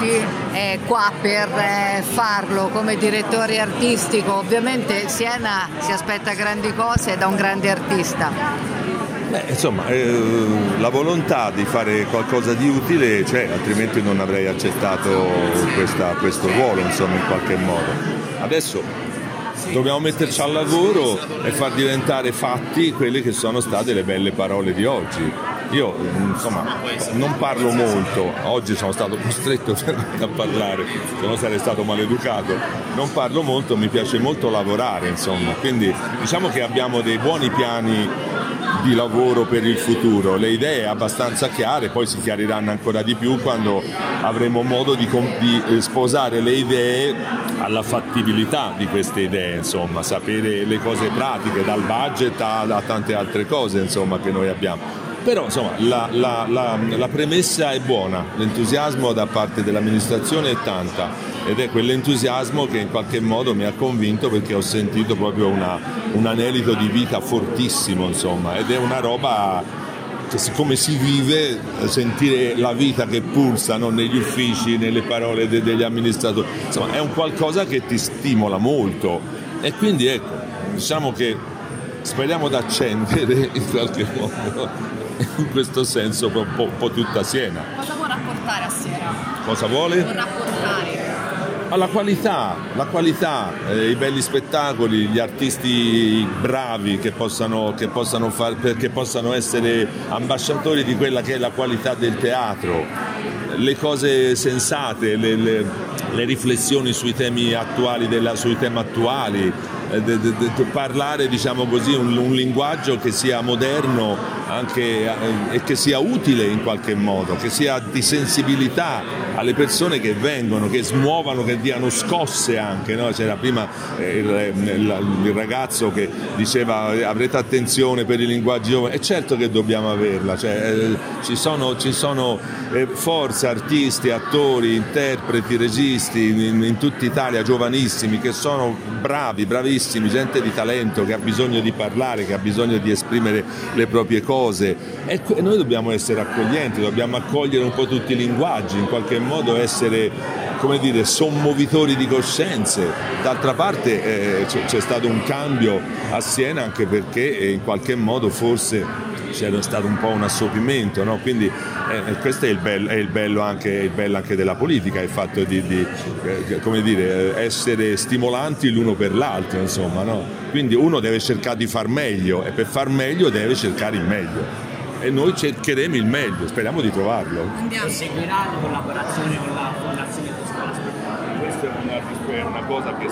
Benedetti è qua per farlo come direttore artistico. Ovviamente Siena si aspetta grandi cose da un grande artista. La volontà di fare qualcosa di utile c'è, altrimenti non avrei accettato questo ruolo, insomma, in qualche modo. Adesso dobbiamo metterci al lavoro e far diventare fatti quelle che sono state le belle parole di oggi. Io non parlo molto, oggi sono stato costretto a parlare, se no sarei stato maleducato. Non parlo molto, mi piace molto lavorare, insomma, quindi diciamo che abbiamo dei buoni piani di lavoro per il futuro, le idee abbastanza chiare, poi si chiariranno ancora di più quando avremo modo di sposare le idee alla fattibilità di queste idee, insomma, sapere le cose pratiche, dal budget a tante altre cose, insomma, che noi abbiamo. Però insomma la premessa è buona, l'entusiasmo da parte dell'amministrazione è tanta ed è quell'entusiasmo che in qualche modo mi ha convinto, perché ho sentito proprio un anelito di vita fortissimo, insomma, ed è una roba che siccome si vive, sentire la vita che pulsa, no, negli uffici, nelle parole degli amministratori, insomma è un qualcosa che ti stimola molto e quindi ecco, diciamo che speriamo di accendere in qualche modo in questo senso un po' tutta Siena. Cosa vuole rapportare a Siena? Cosa vuole? Vuole rapportare? La qualità, i belli spettacoli, gli artisti bravi che possano essere ambasciatori di quella che è la qualità del teatro, le cose sensate, le riflessioni sui temi attuali, parlare, diciamo così, un linguaggio che sia moderno anche e che sia utile in qualche modo, che sia di sensibilità alle persone che vengono, che smuovano, che diano scosse anche, no? C'era prima il ragazzo che diceva avrete attenzione per i linguaggi giovani, e certo che dobbiamo averla, ci sono forze, artisti, attori, interpreti, registi in tutta Italia, giovanissimi, che sono bravissimi, gente di talento che ha bisogno di parlare, che ha bisogno di esprimere le proprie cose, e noi dobbiamo essere accoglienti, dobbiamo accogliere un po' tutti i linguaggi, in qualche modo essere, come dire, sommovitori di coscienze. D'altra parte c'è stato un cambio a Siena anche perché in qualche modo forse c'era stato un po' un assopimento, no? Quindi questo è il bello anche della politica, il fatto di come dire, essere stimolanti l'uno per l'altro, insomma, no? Quindi uno deve cercare di far meglio e per far meglio deve cercare il meglio e noi cercheremo il meglio, speriamo di trovarlo. Seguirà la collaborazione con la Fondazione Toscana? Questa è una cosa che